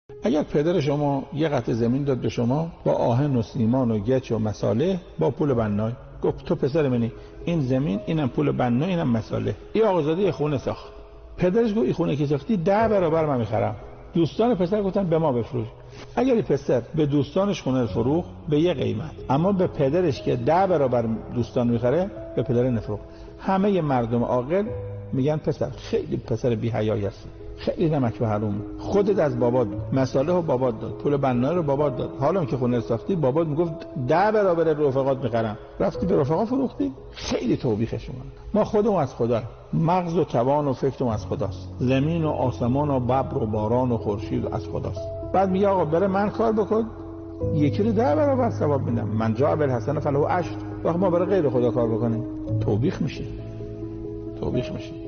اگر پدر شما یه قطعه زمین داد به شما با آهن و سیمان و گچ و مصالح با پول بنای، گفت تو پسر منی، این زمین، اینم پول بنای، اینم مصالح. این آقازاده خونه ساخت. پدرش گفت این خونه که ساختی 10 برابر من میخرم. دوستان پسر گفتن به ما بفروش. اگر پسر به دوستانش خونه فروخت به یه قیمت، اما به پدرش که 10 برابر دوستان میخره به پدر نفروخت. همه مردم عاقل میگن پسر خیلی پسر بی حیایی هستی، خیلی نمک به حروم، خودت از بابات مصالح رو بابات داد، پول بنای رو بابات داد، حالا که خونه ساختی بابات میگفت 10 برابر رفقات میخرم، رفتی به رفقا فروختی. خیلی توبیخشون. ما خودمون از خدا، مغز و توان و فکرمون از خداست، زمین و آسمان و ببر و باران و خورشید از خداست. بعد میگه آقا بره من کار بکن، یکی رو 10 برابر ثواب میدم، من جاء بالحسنة فله 10. وقت ما برای غیر خدا کار بکنیم توبیخ میشیم.